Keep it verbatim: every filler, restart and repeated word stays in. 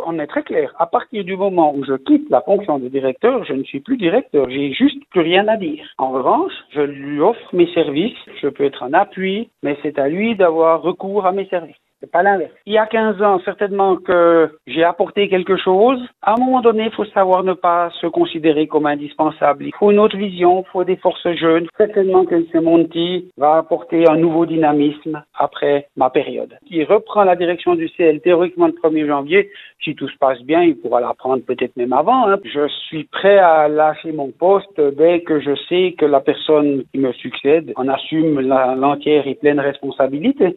on est très clair. À partir du moment où je quitte la fonction de directeur, je ne suis plus directeur. J'ai juste plus rien à dire. En revanche, je lui offre mes services. Je peux être un appui, mais c'est à lui d'avoir recours à mes services. C'est pas l'inverse. Il y a quinze ans, certainement que j'ai apporté quelque chose. À un moment donné, il faut savoir ne pas se considérer comme indispensable. Il faut une autre vision, il faut des forces jeunes. Certainement que ce Monti va apporter un nouveau dynamisme après ma période. Il reprend la direction du C L théoriquement le premier janvier. Si tout se passe bien, il pourra la prendre peut-être même avant. Hein. Je suis prêt à lâcher mon poste dès que je sais que la personne qui me succède en assume la, l'entière et pleine responsabilité.